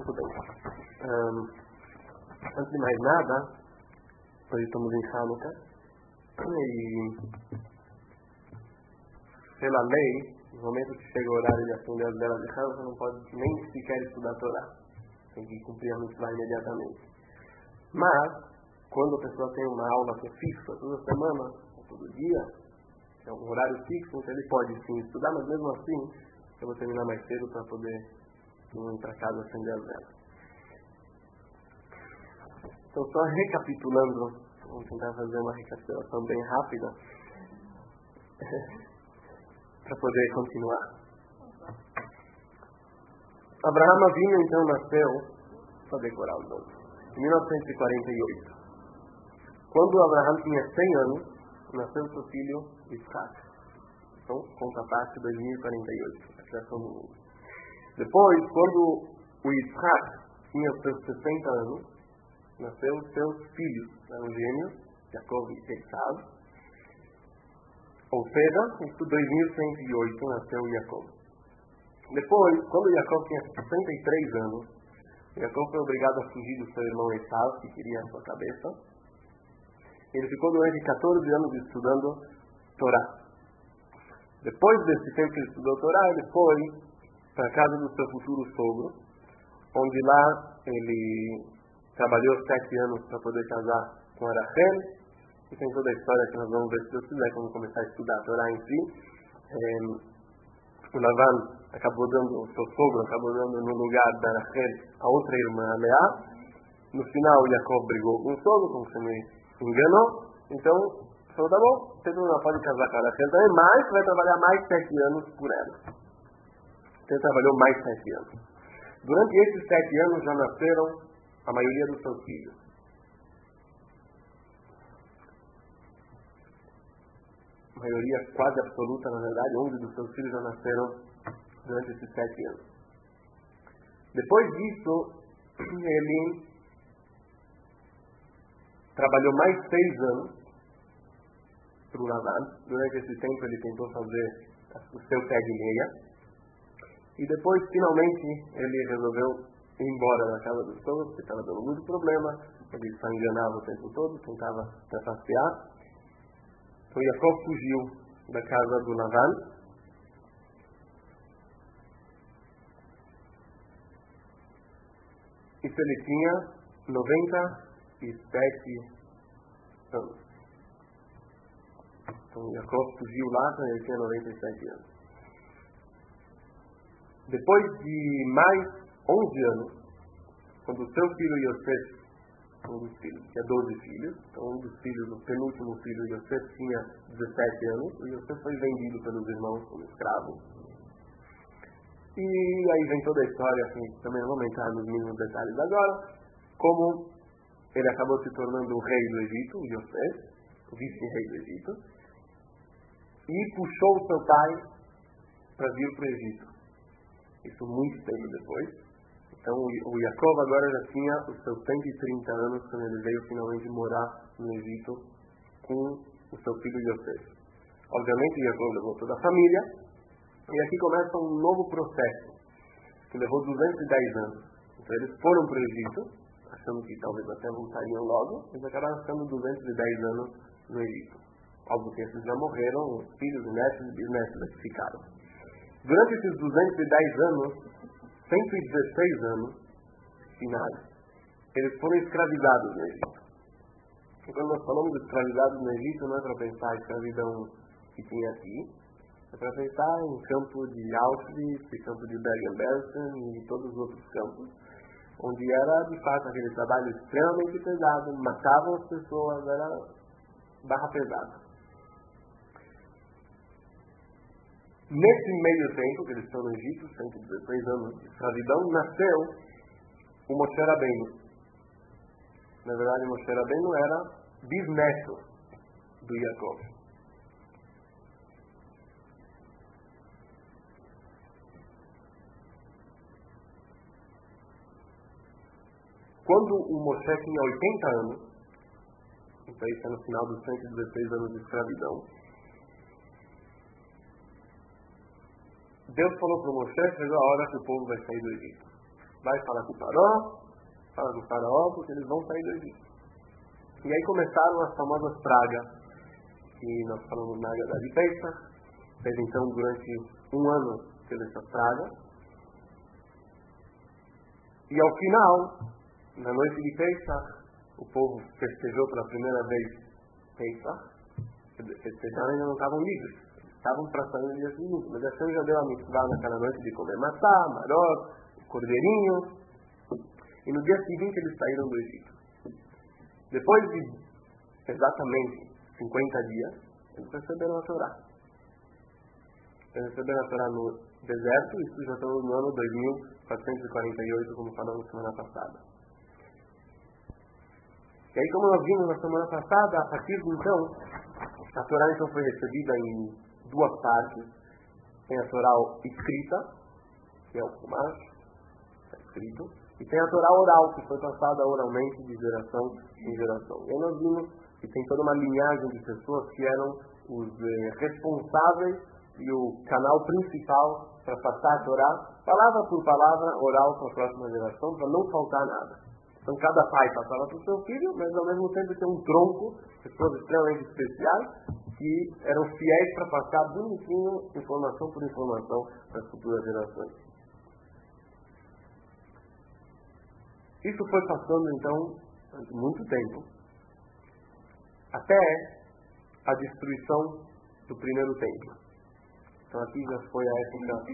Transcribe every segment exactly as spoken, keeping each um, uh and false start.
Muito bem. Um, antes de mais nada, hoje estamos em Hanukkah e, pela lei, no momento que chega o horário de acender as velas de Hanukkah, não pode nem sequer estudar a Torá. Tem que cumprir a mitzvah imediatamente. Mas, quando a pessoa tem uma aula que é fixa, toda semana, todo dia, é um horário fixo, então ele pode sim estudar, mas mesmo assim, eu vou terminar mais cedo para poder ir para casa acender as velas. Então, só recapitulando, vamos tentar fazer uma recapitulação bem rápida para poder continuar. Abraham Avinu então nasceu, só decorar o nome, em mil novecentos e quarenta e oito. Quando Abraham tinha cem anos, nasceu seu filho Isaac. Então, conta a parte dois mil e quarenta e oito, a criação do mundo. Depois, quando o Isaac tinha seus sessenta anos, nasceu seus filhos, eram gêmeos, Jacob e Esaú. Ou seja, em dois mil cento e oito nasceu Jacob. Depois, quando Jacob tinha sessenta e três anos, Jacob foi obrigado a fugir do seu irmão Esaú, que queria a sua cabeça. Ele ficou durante catorze anos estudando Torá. Depois desse tempo que ele estudou Torá, ele foi para a casa do seu futuro sogro, onde lá ele trabalhou sete anos para poder casar com a Rachel, e tem toda a história que nós vamos ver se Deus quiser, quando começar a estudar a Torá em si. É, o Lavan acabou dando, o seu sogro acabou dando no lugar da Rachel a outra irmã, a Leá. No final, Jacob brigou com o sogro, como se me enganou, então falou, tá bom, você não pode casar com a Rachel também, mas vai trabalhar mais sete anos por ela. Então ele trabalhou mais sete anos. Durante esses sete anos já nasceram a maioria dos seus filhos. A maioria quase absoluta, na verdade, onze dos seus filhos já nasceram durante esses sete anos. Depois disso, ele trabalhou mais seis anos para o Lavan. Durante esse tempo ele tentou fazer o seu pé de meia. E depois, finalmente, ele resolveu ir embora da casa dos sogros, porque estava dando muito problema. Ele só enganava o tempo todo, tentava trapacear. Então Jacob fugiu da casa do Lavan. Isso ele tinha noventa e sete anos. Então Jacob fugiu lá quando ele tinha noventa e sete anos. Depois de mais onze anos, quando o seu filho Yosef, um dos filhos, tinha doze filhos, então um dos filhos, o penúltimo filho Yosef, tinha dezessete anos, o Yosef foi vendido pelos irmãos como escravo. E aí vem toda a história, assim, também não vou entrar nos mínimos detalhes agora, como ele acabou se tornando o rei do Egito, o Yosef, o vice-rei do Egito, e puxou o seu pai para vir para o Egito. Isso muito tempo depois. Então o Jacob agora já tinha os seus cento e trinta anos quando ele veio finalmente morar no Egito com o seu filho Yosef. Obviamente Jacob levou toda a família, e aqui começa um novo processo, que levou duzentos e dez anos. Então eles foram para o Egito, achando que talvez até voltariam logo, eles acabaram ficando duzentos e dez anos no Egito. Óbvio que esses já morreram, os filhos, netos e bisnetos que ficaram. Durante esses duzentos e dez anos, cento e dezesseis anos finais, eles foram escravizados no Egito. E quando nós falamos de escravizados no Egito, não é para pensar a escravidão que tinha aqui, é para pensar em campo de Auschwitz, em campo de Bergen-Belsen e todos os outros campos, onde era de fato aquele trabalho extremamente pesado, matavam as pessoas, era barra pesada. Nesse meio tempo que eles estão no Egito, cento e dezesseis anos de escravidão, nasceu o Moshe Rabbeinu. Na verdade, Moshe Rabbeinu era bisneto do Jacob. Quando o Moshe tinha oitenta anos, então isso é no final dos cento e dezesseis anos de escravidão, Deus falou para o Moshe que chegou a hora que o povo vai sair do Egito. vai falar com o faraó, fala com o faraó, porque eles vão sair do Egito. E aí começaram as famosas pragas, que nós falamos na Haggadah de Pesach. Teve então durante um ano teve essa praga. E ao final, na noite de Pesach, o povo festejou pela primeira vez Pesach. Festejaram e ainda não estavam livres. Estavam para sair no dia seguinte. Mas Hashem já deu a mitzvah naquela noite de comer maçã, marot, cordeirinho. E no dia seguinte eles saíram do Egito. Depois de exatamente cinquenta dias, eles receberam a Torá. Eles receberam a Torá no deserto, isso já estamos no ano dois mil quatrocentos e quarenta e oito, como falamos semana passada. E aí, como nós vimos na semana passada, a partir de então, a Torá então foi recebida em duas partes. Tem a Torá escrita, que é o Chumash, está escrito, e tem a Torá oral, que foi passada oralmente de geração em geração. E aí nós vimos que tem toda uma linhagem de pessoas que eram os eh, responsáveis e o canal principal para passar a Torá, palavra por palavra, oral para a próxima geração, para não faltar nada. Então cada pai passava para o seu filho, mas ao mesmo tempo tem um tronco, pessoas extremamente especiais, que eram fiéis para passar bonitinho, informação por informação, para as futuras gerações. Isso foi passando então, durante muito tempo, até a destruição do primeiro templo. Então aqui já foi a época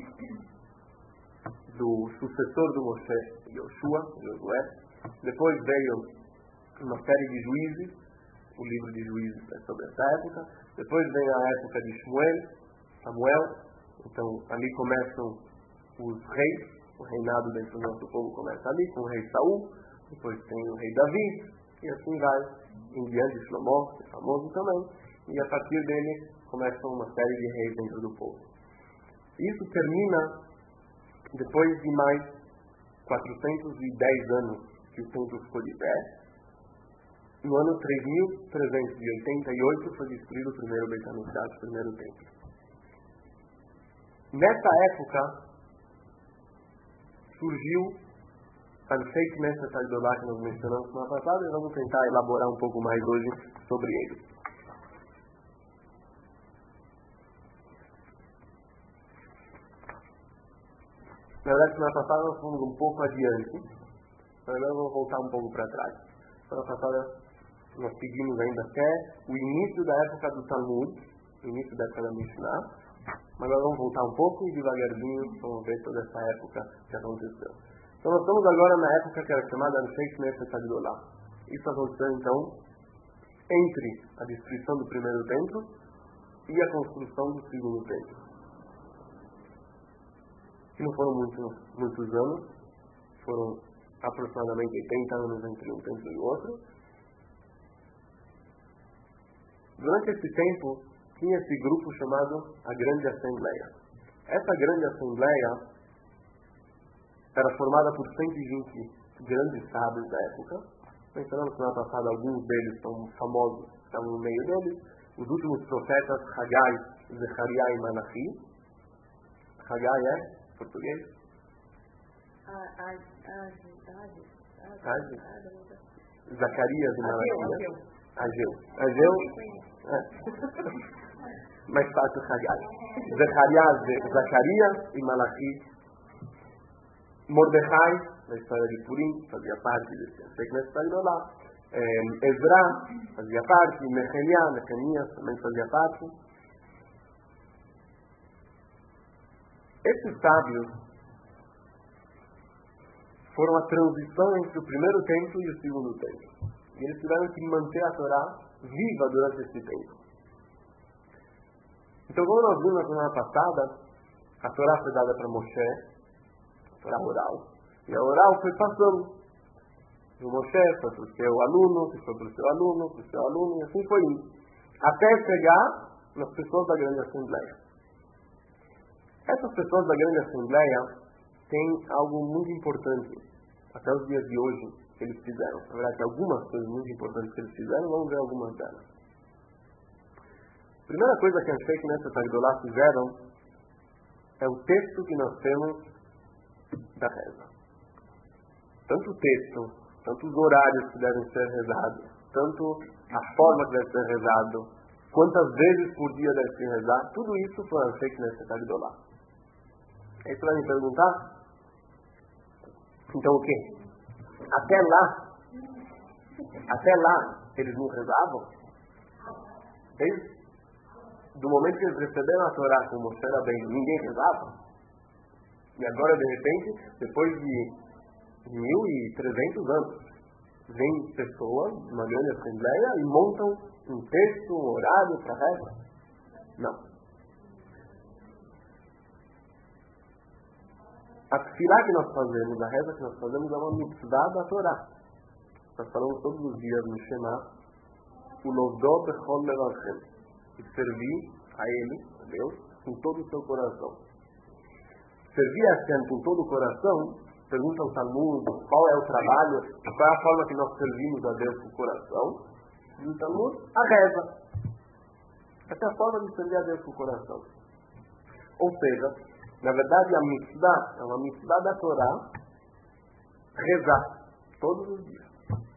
do sucessor do Moshe, Yoshua, Josué. Depois veio uma série de juízes, o livro de juízes é sobre essa época. Depois vem a época de Shmuel, Samuel. Então ali começam os reis, o reinado dentro do nosso povo começa ali, com o rei Saul. Depois tem o rei Davi, e assim vai, em diante de Shlomo, que é famoso também. E a partir dele começam uma série de reis dentro do povo. Isso termina depois de mais quatrocentos e dez anos que o templo ficou de pé. No ano três mil trezentos e oitenta e oito foi destruído o primeiro Beit HaMikdash, o primeiro templo. Nessa época surgiu a Anshei Knesset Agdolah que nós mencionamos semana passada, e vamos tentar elaborar um pouco mais hoje sobre eles. Na verdade, semana passada nós fomos um pouco adiante, mas agora vamos voltar um pouco para trás. Semana passada nós seguimos ainda até o início da época do Talmud, o início da época da Mishnah, mas agora vamos voltar um pouco e devagarzinho vamos ver toda essa época que aconteceu. Então nós estamos agora na época que era chamada Anshei Knesset Agdolah. Isso aconteceu então entre a destruição do primeiro templo e a construção do segundo templo. Que não foram muitos, muitos anos, foram aproximadamente oitenta anos entre um templo e o outro. Durante esse tempo, tinha esse grupo chamado a Grande Assembleia. Essa Grande Assembleia era formada por cento e vinte grandes sábios da época. Mencionamos semana passada, alguns deles são famosos, estavam no meio deles. Os últimos profetas, Hagai, Zechariah e Malachi. Hagai é português? Zacarias e Malaquias. Ageu. Ageu. É. Mais fácil, Hagai. Zacarias, Zacarias e Malachi. Mordecai, na história de Purim, fazia parte desse aspecto nessa história lá. É, Ezra fazia parte. Nehemiah, Nehemias também fazia parte. Esses sábios foram a transição entre o primeiro templo e o segundo templo. E eles tiveram que manter a Torá viva durante esse tempo. Então, como nós vimos na semana passada, a Torá foi dada para Moshe, a Torá oral, e a oral foi passando. E o Moshe foi para o seu aluno, que foi para o seu aluno, para o seu aluno, e assim foi indo. Até chegar nas pessoas da Grande Assembleia. Essas pessoas da Grande Assembleia têm algo muito importante, até os dias de hoje, que eles fizeram. Na verdade, algumas coisas muito importantes que eles fizeram, vamos ver algumas delas. A primeira coisa que a Anshei Knesset Agdolah fizeram é o texto que nós temos da reza. tanto o texto, tanto os horários que devem ser rezados, tanto a forma que deve ser rezado, quantas vezes por dia deve se rezar, tudo isso foi feito necessário do lá. Aí você vai me perguntar, então o quê? Até lá, até lá, eles não rezavam? Desde do momento que eles receberam a Torá com Moshe Rabbeinu, ninguém rezava? E agora, de repente, depois de mil e trezentos anos, vem pessoas, uma grande assembleia, e montam um texto, um horário para reza? Não. A tefilá que nós fazemos, a reza que nós fazemos, é uma mitzvah da Torá. Nós falamos todos os dias no Shema, o Lodó Bechol Levachem, e servir a Ele, a Deus, com todo o seu coração. Servir a Hashem com todo o coração, pergunta ao Talmud qual é o trabalho, qual é a forma que nós servimos a Deus com o coração. Diz o Talmud, a reza. Essa é a forma de servir a Deus com o coração. Ou seja, na verdade a mitzvah é uma mitzvah da Torá, rezar todos os dias.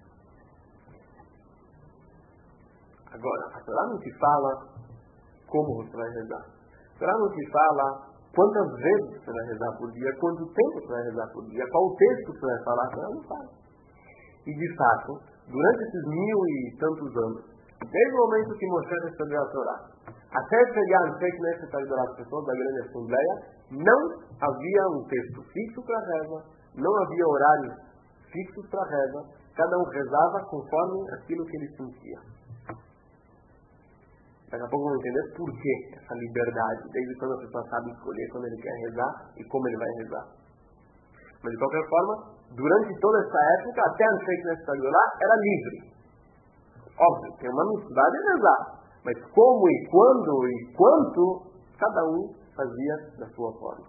Agora, a Torá não te fala como você vai rezar. A Torá não te fala quantas vezes você vai rezar por dia, quanto tempo você vai rezar por dia, qual o texto você vai falar. A Torá não fala. E de fato, durante esses mil e tantos anos, desde o momento que Moshe recebeu a Torá, até chegar no feito necessário das pessoas da grande assembleia, não havia um texto fixo para reza, não havia horários fixos para reza, cada um rezava conforme aquilo que ele sentia. Daqui a pouco vamos entender por que essa liberdade, desde quando a pessoa sabe escolher quando ele quer rezar e como ele vai rezar. Mas de qualquer forma, durante toda essa época, até a feita necessário lá, era livre. Óbvio, tem uma mitzvah de rezar, mas como e quando e quanto, cada um fazia da sua forma.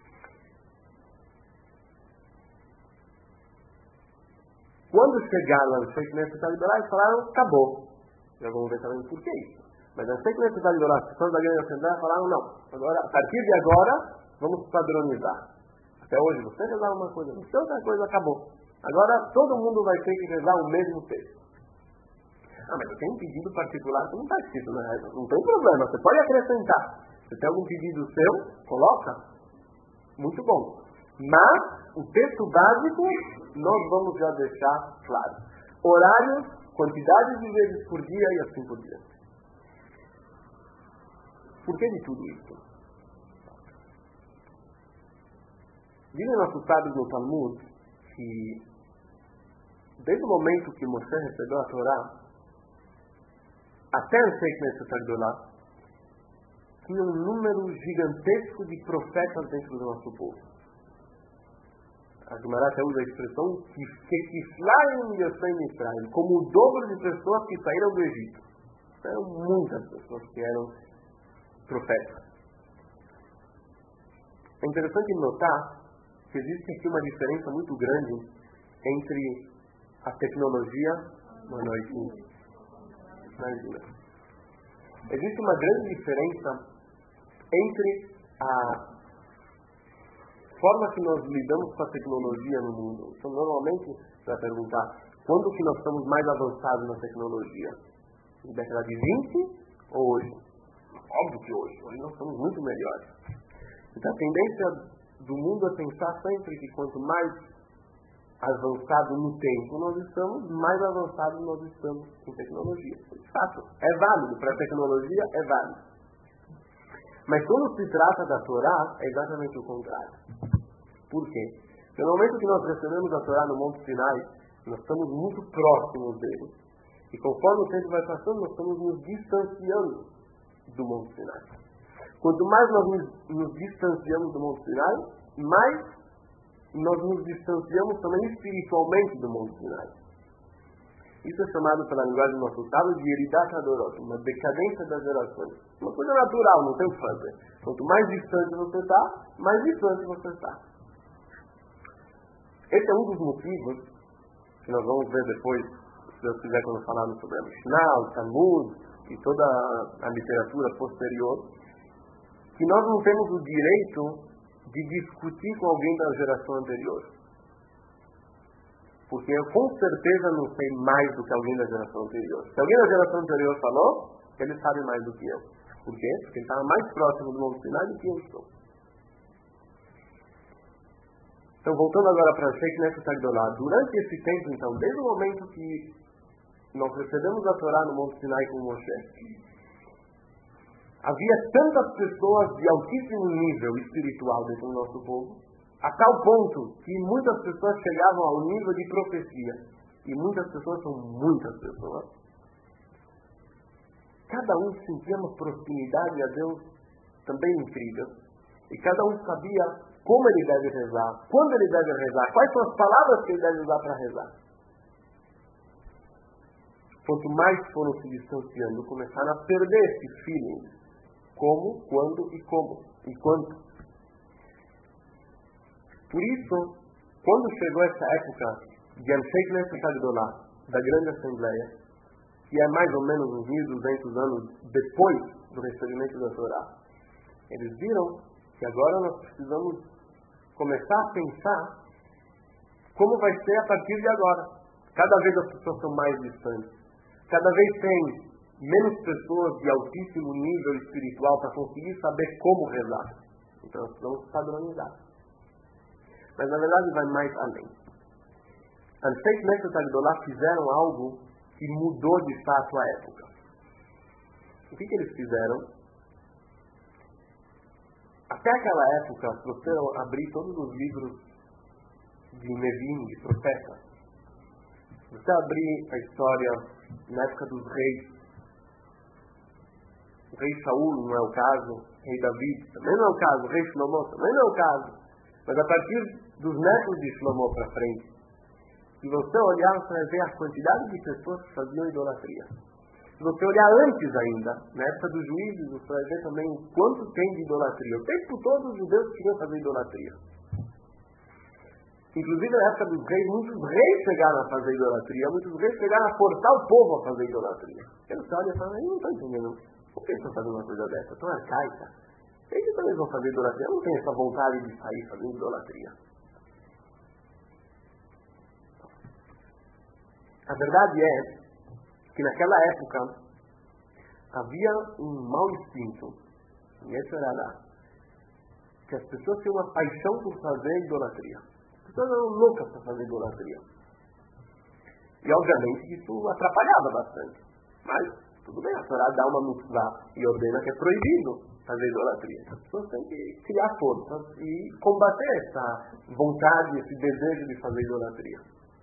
Quando chegaram a feita necessário lá, eles falaram, acabou. Já vamos ver também por que isso. Mas a feita necessário lá, as pessoas da grande assembleia falaram, não, agora, a partir de agora, vamos padronizar. Até hoje você rezar uma coisa, você outra coisa, acabou. Agora todo mundo vai ter que rezar o mesmo texto. Ah, mas eu tenho um pedido particular que não está escrito na reza. Não tem problema, você pode acrescentar. Se tem algum pedido seu, coloca. Muito bom. Mas o texto básico nós vamos já deixar claro. Horários, quantidades de vezes por dia e assim por diante. Por que de tudo isso? Dizem nossos sábios no Talmud que desde o momento que Moshe recebeu a Torá até o feito necessário lá, tinha um número gigantesco de profetas dentro do nosso povo. A Gemara até usa a expressão que Israel, como o dobro de pessoas que saíram do Egito. Eram muitas pessoas que eram profetas. É interessante notar que existe aqui uma diferença muito grande entre a tecnologia. Boa noite. Imagina. Existe uma grande diferença entre a forma que nós lidamos com a tecnologia no mundo. Então, normalmente, você vai perguntar, quando que nós estamos mais avançados na tecnologia? Na década de vinte ou hoje? Óbvio que hoje. Hoje nós somos muito melhores. Então, a tendência do mundo é pensar sempre que quanto mais avançado no tempo nós estamos, mais avançado nós estamos em tecnologia. De fato, é válido. Para a tecnologia, é válido. Mas quando se trata da Torá, é exatamente o contrário. Por quê? Porque no momento que nós recebemos a Torá no Monte Sinai, nós estamos muito próximos dele. E conforme o tempo vai passando, nós estamos nos distanciando do Monte Sinai. Quanto mais nós nos, nos distanciamos do Monte Sinai, mais nós nos distanciamos também espiritualmente do Monte Sinai. Isso é chamado pela linguagem do nosso sábio de Yeridat Hadorot, uma decadência das gerações. Uma coisa natural, não tem o que fazer. Quanto mais distante você está, mais distante você está. Esse é um dos motivos que nós vamos ver depois, se Deus quiser, quando falarmos sobre a Mishnah, o Talmud e toda a literatura posterior, que nós não temos o direito de discutir com alguém da geração anterior. Porque eu com certeza não sei mais do que alguém da geração anterior. Se alguém da geração anterior falou, ele sabe mais do que eu. Por quê? Porque ele estava mais próximo do Monte Sinai do que eu estou. Então, voltando agora para Sheikh Nefer Agdolá, durante esse tempo, então, desde o momento que nós recebemos a Torá no Monte Sinai com Moshe, havia tantas pessoas de altíssimo nível espiritual dentro do nosso povo, a tal ponto que muitas pessoas chegavam ao nível de profecia. E muitas pessoas são muitas pessoas. Cada um sentia uma proximidade a Deus também incrível. E cada um sabia como ele deve rezar, quando ele deve rezar, quais são as palavras que ele deve usar para rezar. Quanto mais foram se distanciando, começaram a perder esse feeling. Como, quando e como. E quanto. Por isso, quando chegou essa época de Sheikh Nefer Agdolá, da Grande Assembleia, que é mais ou menos uns mil e duzentos anos depois do recebimento da Torá, eles viram que agora nós precisamos começar a pensar como vai ser a partir de agora. Cada vez as pessoas são mais distantes. Cada vez tem menos pessoas de altíssimo nível espiritual para conseguir saber como rezar. Então nós precisamos padronizar. Mas na verdade vai mais além. As Sheikh Nefer Agdolá fizeram algo que mudou de fato a época. O que, que eles fizeram? Até aquela época, se você abrir todos os livros de Nevim, de profetas, se você abrir a história na época dos reis, o rei Saul não é o caso, o rei David também não é o caso, o rei Shlomo também não é o caso. Mas a partir dos netos de Shlomo para frente, se você olhar, você vai ver a quantidade de pessoas que faziam idolatria. Se você olhar antes ainda, na época dos juízes, você vai ver também o quanto tem de idolatria. O tempo todo os judeus queriam fazer idolatria. Inclusive na época dos reis, muitos reis chegaram a fazer idolatria, muitos reis chegaram a forçar o povo a fazer idolatria. E você olha e fala, eu não estou entendendo. Por que estão fazendo uma coisa dessa? Tão arcaica. Eles também vão fazer idolatria. Eu não tenho essa vontade de sair fazendo idolatria. A verdade é que naquela época havia um mau instinto, e esse era lá, que as pessoas tinham uma paixão por fazer idolatria. As pessoas eram loucas para fazer idolatria. E obviamente isso atrapalhava bastante. Mas tudo bem, a Torá dá uma mitzvah e ordena que é proibido fazer idolatria. As pessoas têm que criar forças e combater essa vontade, esse desejo de fazer idolatria.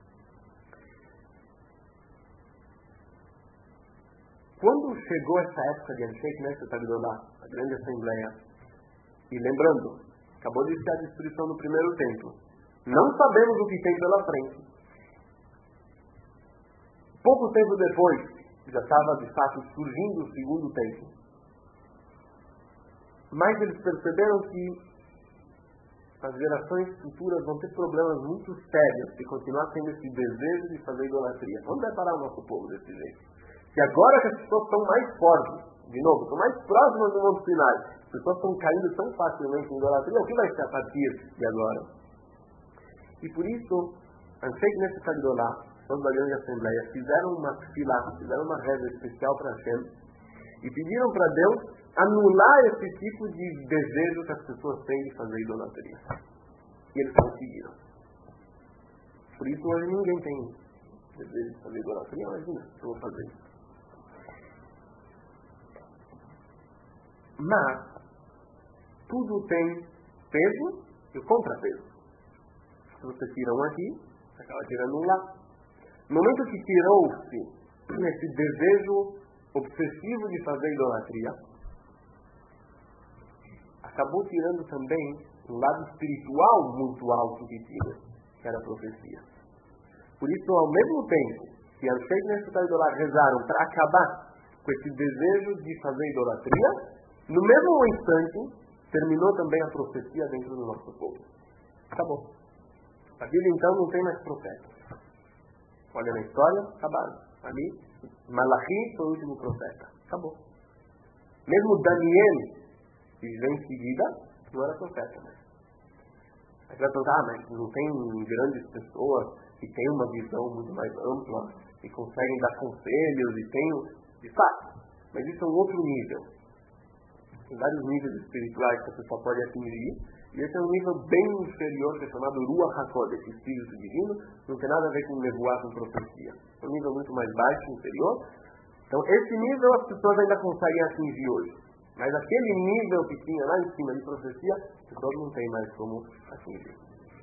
Quando chegou essa época de Sheikh Nefer Agdolá, a Grande Assembleia, e lembrando, acabou de ser a destruição do primeiro templo, não sabemos o que tem pela frente. Pouco tempo depois, já estava de fato surgindo o segundo templo. Mas eles perceberam que as gerações futuras vão ter problemas muito sérios se continuar tendo esse desejo de fazer idolatria. Vamos preparar o nosso povo desse jeito. E agora que as pessoas estão mais fortes, de novo, estão mais próximas do Monte Sinai, as pessoas estão caindo tão facilmente em idolatria, o que vai ser a partir de agora? E por isso, a Sheikh Nefer Agdolá, toda a Grande Assembleia, fizeram uma fila, fizeram uma reza especial para Hashem, e pediram para Deus anular esse tipo de desejo que as pessoas têm de fazer idolatria. E eles conseguiram. Por isso hoje ninguém tem desejo de fazer idolatria. Imagina, eu vou fazer isso. Mas tudo tem peso e contrapeso. Se você tira um aqui, você acaba tirando um lá. No momento que tirou-se esse desejo obsessivo de fazer idolatria, acabou tirando também um lado espiritual muito alto que tinha, que era a profecia. Por isso, ao mesmo tempo que as Sheikh Nefer Agdolá rezaram para acabar com esse desejo de fazer idolatria, no mesmo instante, terminou também a profecia dentro do nosso povo. Acabou. A partir de então não tem mais profeta. Olha na história, acabaram. Ali, Malachi foi o último profeta. Acabou. Mesmo Daniel, que vem em seguida, não era profeta. Né? Aí vai perguntar, ah, mas não tem grandes pessoas que que têm uma visão muito mais ampla e conseguem dar conselhos e têm, de fato, mas isso é um outro nível. Tem vários níveis espirituais que a pessoa pode atingir, e esse é um nível bem inferior, que é chamado Ruach HaKodesh, Espírito Divino, não tem nada a ver com nevoar, com profecia. É um nível muito mais baixo, inferior. Então, esse nível as pessoas ainda conseguem atingir hoje. Mas aquele nível que tinha lá em cima de profecia, as pessoas não têm mais como atingir.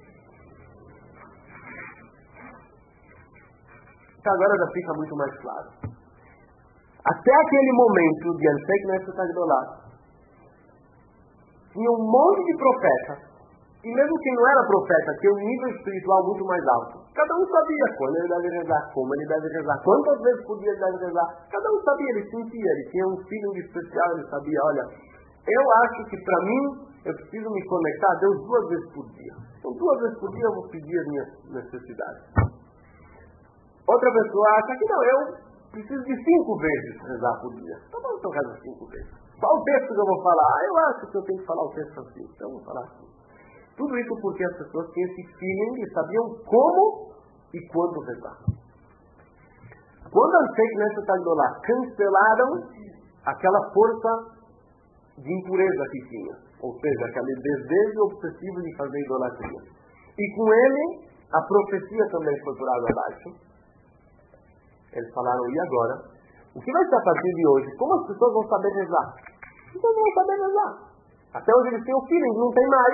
Então agora já fica muito mais claro. Até aquele momento de Ansei Knesset Agdolá, tinha um monte de profetas, e mesmo quem não era profeta, tinha um nível espiritual muito mais alto. Cada um sabia quando ele deve rezar, como ele deve rezar, quantas vezes por dia ele deve rezar. Cada um sabia, ele sentia, ele tinha um feeling especial, ele sabia, olha, eu acho que para mim, eu preciso me conectar a Deus duas vezes por dia. Então duas vezes por dia eu vou pedir as minhas necessidades. Outra pessoa acha que não, eu preciso de cinco vezes rezar por dia. Então vamos então rezar cinco vezes. Qual o texto que eu vou falar? Ah, eu acho que eu tenho que falar o texto assim, então eu vou falar assim. Tudo isso porque as pessoas tinham esse feeling e sabiam como e quando rezar. Quando a Ansei Knesset Agdolá cancelaram aquela força de impureza que tinha, ou seja, aquele desejo obsessivo de fazer idolatria, e com ele a profecia também foi por água abaixo, eles falaram, e agora? O que vai ser a partir de hoje? Como as pessoas vão saber rezar? As pessoas não vão saber rezar. Até hoje eles têm o feeling, não tem mais.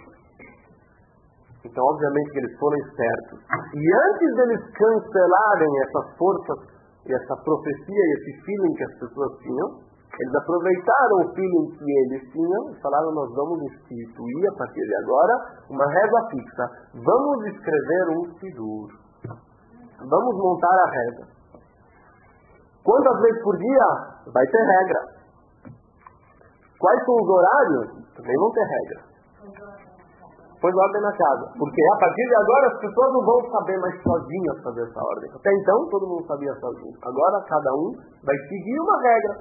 Então, obviamente que eles foram espertos. E antes deles cancelarem essas forças, e essa profecia e esse feeling que as pessoas tinham, eles aproveitaram o feeling que eles tinham e falaram, nós vamos instituir a partir de agora uma reza fixa. Vamos escrever um sidur. Vamos montar a reza. Quantas vezes por dia? Vai ter regra. Quais são os horários? Também vão ter regra. Põe ordem na casa. Porque a partir de agora as pessoas não vão saber mais sozinhas fazer essa ordem. Até então todo mundo sabia sozinho. Agora cada um vai seguir uma regra.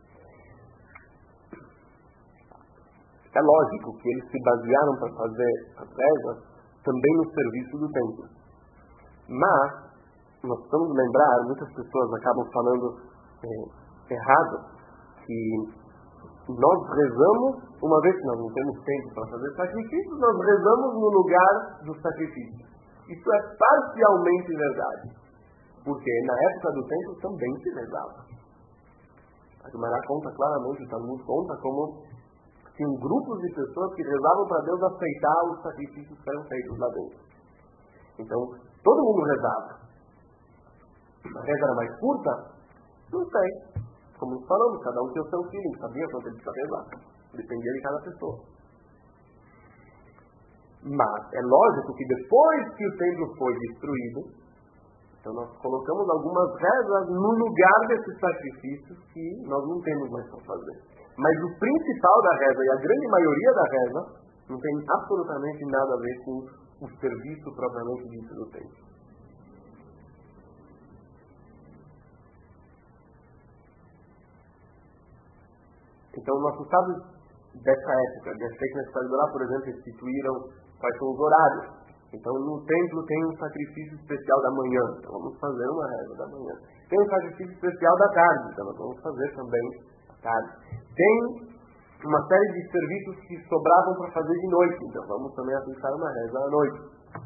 É lógico que eles se basearam para fazer as regras também no serviço do templo. Mas nós precisamos lembrar, muitas pessoas acabam falando é, errado, que nós rezamos, uma vez que nós não temos tempo para fazer sacrifícios, nós rezamos no lugar do sacrifício. Isso é parcialmente verdade, porque na época do templo também se rezava. A Gemara conta claramente, o Talmud conta como tinham grupos de pessoas que rezavam para Deus aceitar os sacrifícios que eram feitos lá dentro. Então, todo mundo rezava. A reza era mais curta? Não sei. Como nós falamos, cada um tinha o seu feeling, sabia quanto ele precisava rezar. Dependia de cada pessoa. Mas é lógico que depois que o templo foi destruído, então nós colocamos algumas rezas no lugar desses sacrifícios que nós não temos mais para fazer. Mas o principal da reza, e a grande maioria da reza, não tem absolutamente nada a ver com o serviço propriamente dito do templo. Então, nossos sábios dessa época, de Ansei Knesset Agdolá, por exemplo, instituíram quais são os horários. Então, no templo tem um sacrifício especial da manhã, então vamos fazer uma reza da manhã. Tem um sacrifício especial da tarde, então nós vamos fazer também à tarde. Tem uma série de serviços que sobravam para fazer de noite, então vamos também aplicar uma reza à noite.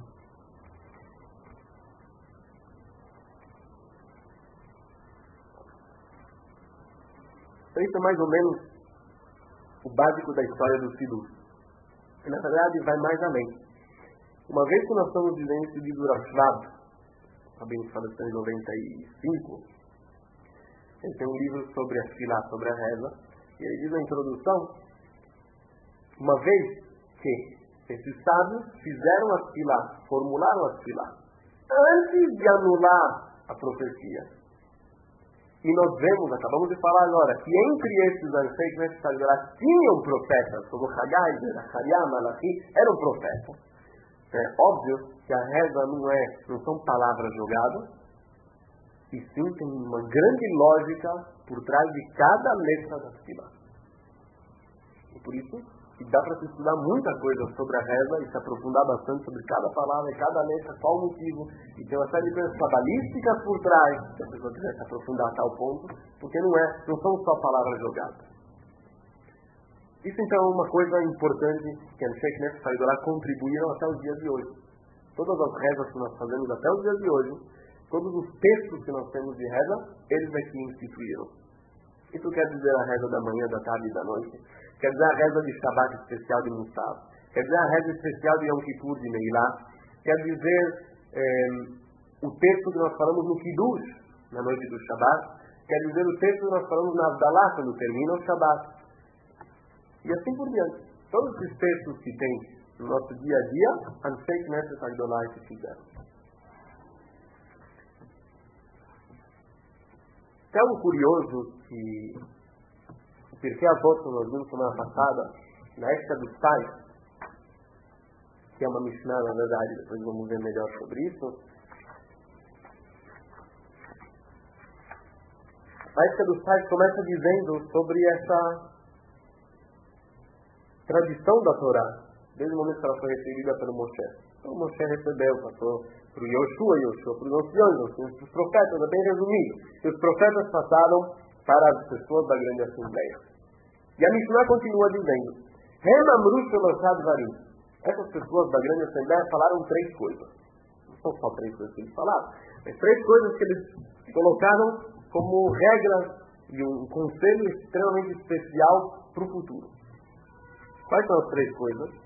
Então, isso é mais ou menos o básico da história do Sidur. E, na verdade, vai mais além. Uma vez que nós estamos vivendo esse Sidur Ashvat, Rabino faleceu em noventa e cinco, ele tem um livro sobre a Tefilá, sobre a reza, e ele diz na introdução, uma vez que esses sábios fizeram a Tefilá, formularam a Tefilá, antes de anular a profecia. E nós vemos, acabamos de falar agora, que entre esses Ansei Knesset Agdolá tinham profetas, como Hagai, Zechariah, Malachi, eram profetas. É óbvio que a reza não, é, não são palavras jogadas, e sim tem uma grande lógica por trás de cada letra da Tefilá. E por isso, E dá para se estudar muita coisa sobre a reza e se aprofundar bastante sobre cada palavra e cada letra, qual o motivo. E tem uma série de coisas cabalísticas por trás, se a pessoa quiser se aprofundar a tal ponto, porque não, é, não são só palavras jogadas. Isso então é uma coisa importante que a Sheikh Neto Saidorá contribuíram até os dias de hoje. Todas as rezas que nós fazemos até os dias de hoje, todos os textos que nós temos de reza, eles aqui instituíram. Isso quer dizer a reza da manhã, da tarde e da noite. Quer dizer a reza de Shabbat especial de Musaf. Quer dizer a reza especial de Yom Kippur de Meilá. Quer dizer eh, o texto que nós falamos no Kiddush, na noite do Shabbat. Quer dizer o texto que nós falamos na Avdalá, quando termina o Shabbat. E assim por diante. Todos esses textos que tem no nosso dia a dia, a Sheikh Neto Saidorá que fizeram. É algo curioso que, porque a voz que nós vimos semana passada, na época dos pais, que é uma Mishnah, na verdade, depois vamos ver melhor sobre isso. A época dos pais começa dizendo sobre essa tradição da Torá, desde o momento que ela foi recebida pelo Moshe. Então Moshe recebeu, passou para o Yoshua, Yoshua para os anciões, para os profetas, é bem resumido. E os profetas passaram para as pessoas da grande assembleia. E a Mishnah continua dizendo, essas pessoas da grande assembleia falaram três coisas. Não são só três coisas que eles falaram, mas três coisas que eles colocaram como regra e um conselho extremamente especial para o futuro. Quais são as três coisas?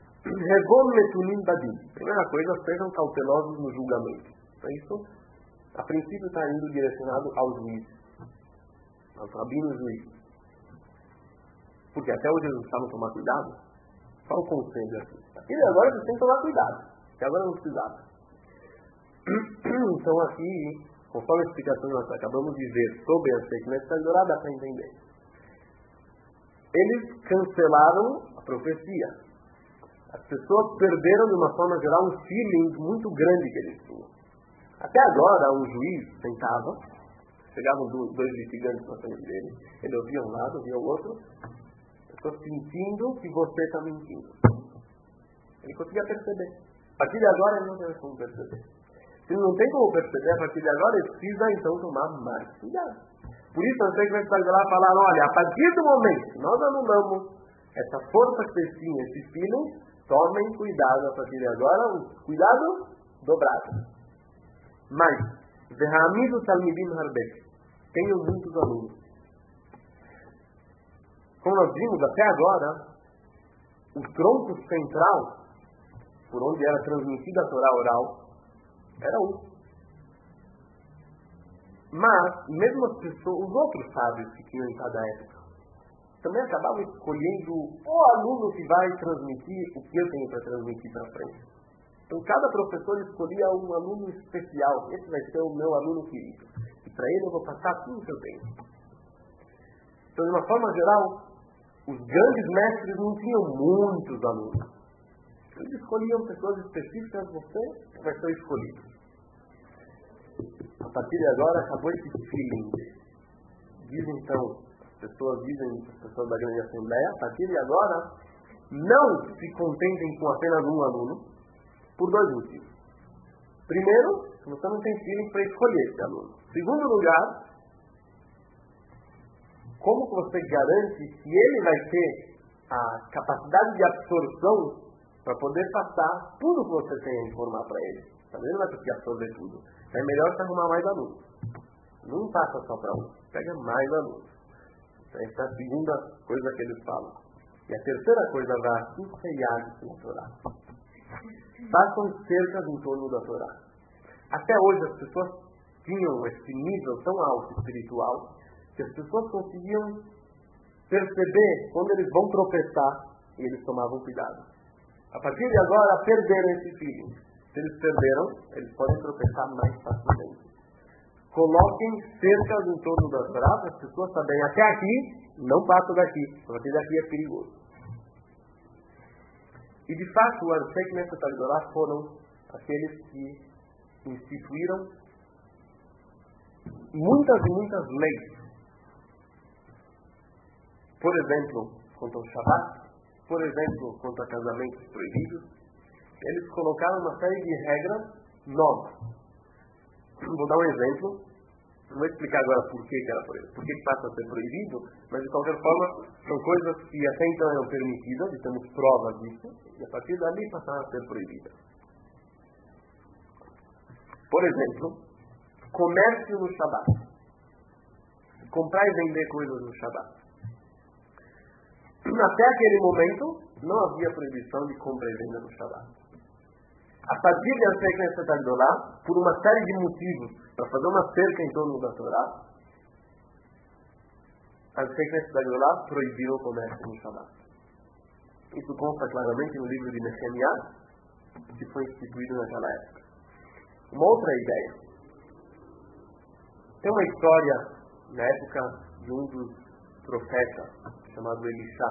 Primeira coisa, sejam cautelosos no julgamento. Então, isso, a princípio, está indo direcionado aos juízes, aos rabinos juízes. Porque até hoje eles não estavam tomando cuidado. Só o conselho aqui. Aqui agora eles têm que tomar cuidado, que agora não precisava. Então, aqui, conforme a explicação que nós acabamos de ver sobre a Sheikh Neto Saidorá, dá para entender. Eles cancelaram a profecia. As pessoas perderam, de uma forma geral, um feeling muito grande que eles tinham. Até agora, um juiz sentava, chegavam dois litigantes na frente dele, ele ouvia um lado, ouvia o outro, eu estou sentindo que você está mentindo. Ele conseguia perceber. A partir de agora, ele não tem como perceber. Se não tem como perceber, a partir de agora, ele precisa, então, tomar mais cuidado. Por isso, eu sei que vai estar lá falando, olha, a partir do momento que nós anulamos essa força que vocês tinham, esse feeling, tomem cuidado a partir de agora, um cuidado dobrado. Mas, Vehamidu Talmidim Harbek, tenham muitos alunos. Como nós vimos até agora, o tronco central, por onde era transmitida a Torá oral, era um. Mas, mesmo as pessoas, os outros sábios que tinham em cada época, também acabavam escolhendo o aluno que vai transmitir o que eu tenho para transmitir para frente. Então, cada professor escolhia um aluno especial. Esse vai ser o meu aluno querido. E para ele eu vou passar tudo que eu tenho. Então, de uma forma geral, os grandes mestres não tinham muitos alunos. Eles escolhiam pessoas específicas, você vai ser escolhido. A partir de agora, acabou esse feeling. Diz então... As pessoas dizem, as pessoas da grande assembleia, a partir de agora, não se contentem com apenas um aluno, por dois motivos. Primeiro, você não tem feeling para escolher esse aluno. Segundo lugar, como que você garante que ele vai ter a capacidade de absorção para poder passar tudo que você tem a informar para ele? Também não vai conseguir absorver tudo. É melhor você arrumar mais alunos. Não passa só para um, pega mais alunos. Essa é a segunda coisa que eles falam. E a terceira coisa, Rasul Seyad na Torá. Façam cercas em torno da Torá. Até hoje as pessoas tinham esse nível tão alto espiritual que as pessoas conseguiam perceber quando eles vão tropeçar e eles tomavam cuidado. A partir de agora, perderam esse feeling. Se eles perderam, eles podem tropeçar mais facilmente. Coloquem cercas em torno da Torá para as pessoas saberem, até aqui, não passo daqui, a partir daqui é perigoso. E de fato, o Sheikh Neto Saidorá foram aqueles que instituíram muitas e muitas leis. Por exemplo, quanto ao Shabbat, por exemplo, quanto a casamentos proibidos, eles colocaram uma série de regras novas. Vou dar um exemplo. Não vou explicar agora por que, que era proibido, por que, que passa a ser proibido, mas de qualquer forma são coisas que até então eram permitidas, e temos provas disso, e a partir dali passaram a ser proibidas. Por exemplo, comércio no Shabat. Comprar e vender coisas no Shabat. Até aquele momento, não havia proibição de compra e venda no Shabat. A partir de Ansei Knesset Agdolá, por uma série de motivos, para fazer uma cerca em torno da Torá, Ansei Knesset Agdolá proibiu o comércio no Shabat. Isso consta claramente no livro de Nehemiah, que foi instituído naquela época. Uma outra ideia. Tem uma história na época de um dos profetas, chamado Elisha,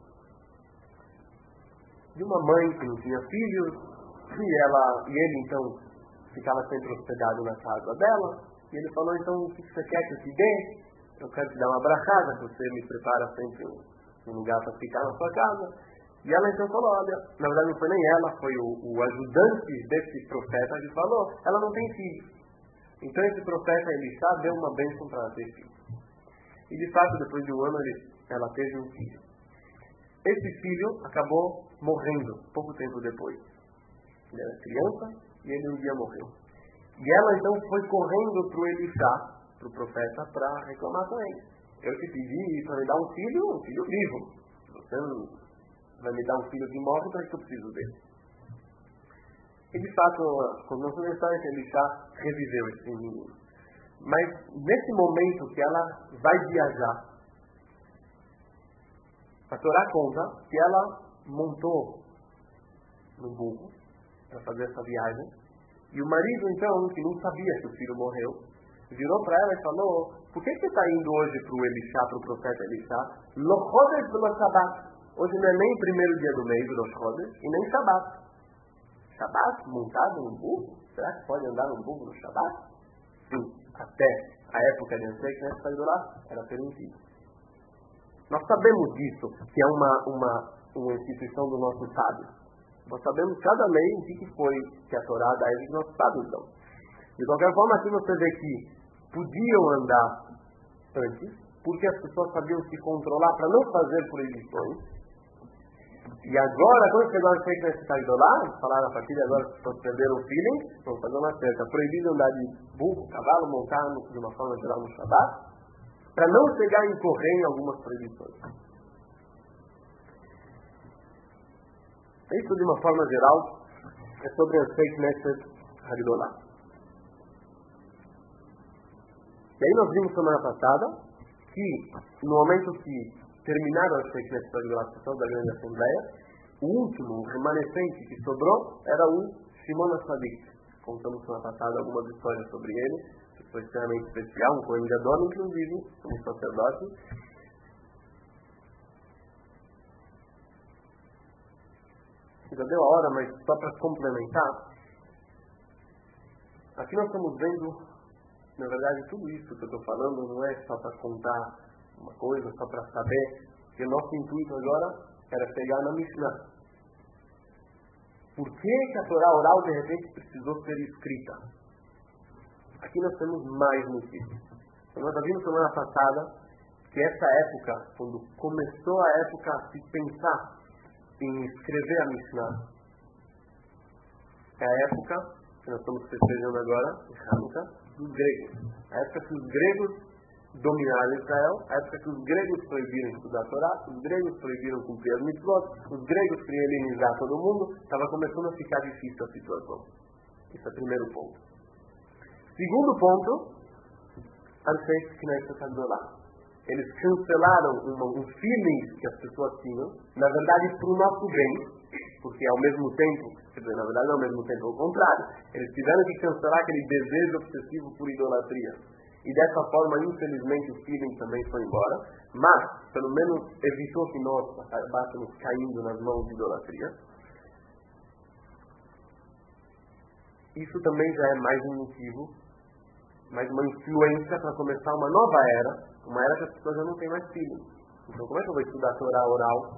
de uma mãe que não tinha filhos, e, ela, e ele então ficava sempre hospedado na casa dela, e ele falou: então o que você quer que eu te dê? Eu quero te dar uma brachada, você me prepara sempre um, um lugar para ficar na sua casa. E ela então falou: olha, na verdade não foi nem ela, foi o, o ajudante desse profeta que falou: ela não tem filhos. Então esse profeta Elisha deu uma bênção para ela ter filhos. E de fato, depois de um ano, ele, ela teve um filho. Esse filho acabou morrendo pouco tempo depois. Ele era criança e ele um dia morreu. E ela então foi correndo para o Elisha, para o profeta, para reclamar com ele. Eu te pedi para me dar um filho, um filho vivo. Você não vai me dar um filho que morre, então eu preciso dele. E de fato, quando nós começamos a Elisha reviveu esse menino. Mas nesse momento que ela vai viajar, a Torá conta que ela montou no burro para fazer essa viagem, e o marido então, que não sabia que o filho morreu, virou para ela e falou: por que você está indo hoje para o Elisha, para o profeta Elisha? Lo Chodesh velo Shabbat. Hoje não é nem primeiro dia do mês, Rosh Chodesh, e nem Shabbat. Shabbat montado no burro? Será que pode andar no burro no Shabbat? Sim, até a época de Ansei Knesset Agdolá era permitido. Nós sabemos disso, que é uma, uma, uma instituição do nosso sábio. Nós sabemos cada lei em que foi que a Torá dá e que nossos sábios dão. De qualquer forma, aqui você vê que podiam andar antes, porque as pessoas sabiam se controlar para não fazer proibições. E agora, quando chegou a Ansei Knesset Agdolá, falaram: a partir de agora, as pessoas perderam o feeling, vão fazer uma cerca. Proibido andar de burro, cavalo, montar de uma forma geral no Shabat, para não chegar a incorrer em algumas proibições. Isso, de uma forma geral, é sobre Ansei Knesset Agdolá. E aí nós vimos semana passada que, no momento que terminaram as Ansei Knesset Agdolá, as pessoas da grande assembleia, o último, o remanescente que sobrou, era o Shimon HaTzadik. Contamos semana passada algumas histórias sobre ele, que foi extremamente especial, um Cohen Gadol, inclusive, um sacerdote. Já deu a hora, mas só para complementar, aqui nós estamos vendo, na verdade, tudo isso que eu estou falando não é só para contar uma coisa, só para saber, que o nosso intuito agora era chegar na Mishnah. Por que, que a Torá oral de repente precisou ser escrita? Aqui nós temos mais motivos. Então, nós já vimos semana passada que essa época, quando começou a época a se pensar em escrever a Mishnah, é a época que nós estamos festejando agora, em Hanukkah, dos gregos. A época que os gregos dominaram Israel, a época que os gregos proibiram estudar a Torá, os gregos proibiram cumprir as mitzvot, os gregos queriam helenizar todo mundo, estava começando a ficar difícil a situação. Esse é o primeiro ponto. Segundo ponto, Ansei Knesset Agdolá. Eles cancelaram uma, um feeling que as pessoas tinham, na verdade, para o nosso bem, porque ao mesmo tempo, quer dizer, na verdade não ao mesmo tempo, ao contrário, eles tiveram que cancelar aquele desejo obsessivo por idolatria. E dessa forma, infelizmente, o feeling também foi embora, mas, pelo menos, evitou que nós acabássemos caindo nas mãos de idolatria. Isso também já é mais um motivo, mais uma influência para começar uma nova era, uma era que as pessoas já não têm mais feeling. Então, como é que eu vou estudar a Torá oral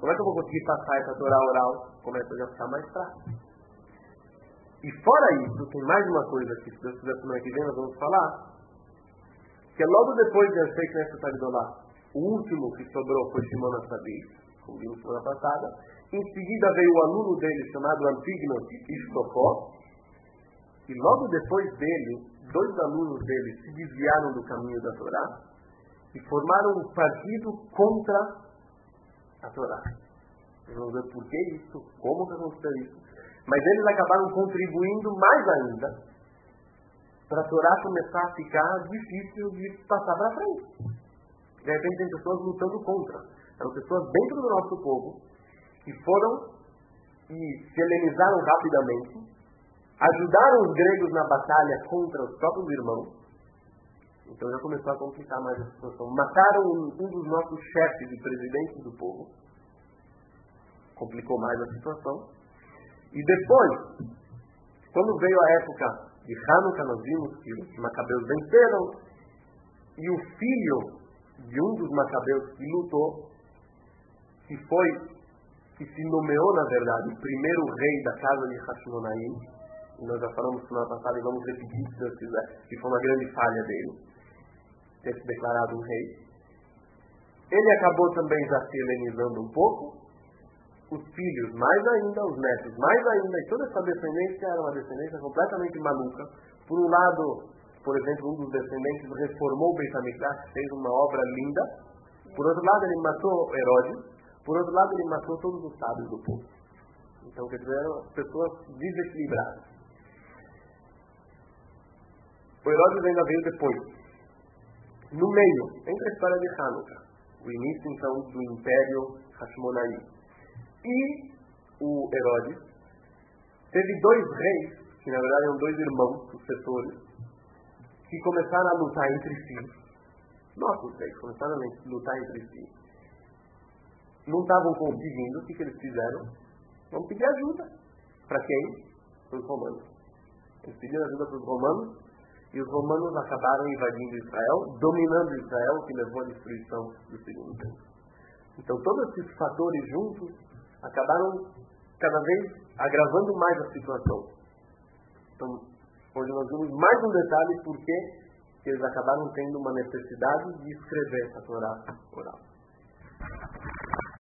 como é que eu vou conseguir passar essa Torá oral? Começa a já ficar mais prático. E fora isso, tem mais uma coisa que, se Deus quiser, semana que vem nós vamos falar, que é logo depois de Ansei Knesset Hagdolah, o último que sobrou foi Shimon HaTzadik, como vimos semana passada. Em seguida veio o aluno dele, chamado Antignos Ishtofó, e logo depois dele, dois alunos dele se desviaram do caminho da Torá e formaram um partido contra a Torá. Vamos ver por que isso, como que aconteceu isso. Mas eles acabaram contribuindo mais ainda para a Torá começar a ficar difícil de passar para frente. De repente tem pessoas lutando contra. Eram pessoas dentro do nosso povo que foram e se helenizaram rapidamente, ajudaram os gregos na batalha contra os próprios irmãos. Então já começou a complicar mais a situação. Mataram um, um dos nossos chefes e presidentes do povo. Complicou mais a situação. E depois, quando veio a época de Hanukkah, nós vimos que os macabeus venceram, e o filho de um dos macabeus que lutou, que foi, que se nomeou, na verdade, o primeiro rei da casa de Hashmonaim, e nós já falamos semana passada e vamos repetir se Deus quiser, que foi uma grande falha dele, ter se declarado um rei. Ele acabou também já se helenizando um pouco. Os filhos mais ainda, os netos mais ainda, e toda essa descendência era uma descendência completamente maluca. Por um lado, por exemplo, um dos descendentes reformou o Beit HaMikdash, fez uma obra linda. Por outro lado, ele matou Herodes. Por outro lado, ele matou todos os sábios do povo. Então, quer dizer, eram pessoas desequilibradas. O Herodes ainda veio depois. No meio, entre a história de Hanukkah, o início, então, do Império Hashmonaí, e o Herodes, teve dois reis, que na verdade eram dois irmãos, sucessores, que começaram a lutar entre si. Nossos reis começaram a lutar entre si. Não estavam conseguindo, o que, que eles fizeram? Vamos pedir ajuda. Para quem? Para os romanos. Eles pediram ajuda para os romanos, e os romanos acabaram invadindo Israel, dominando Israel, o que levou à destruição do segundo templo. Então todos esses fatores juntos acabaram cada vez agravando mais a situação. Então, hoje nós vimos mais um detalhe porque eles acabaram tendo uma necessidade de escrever essa Torá oral.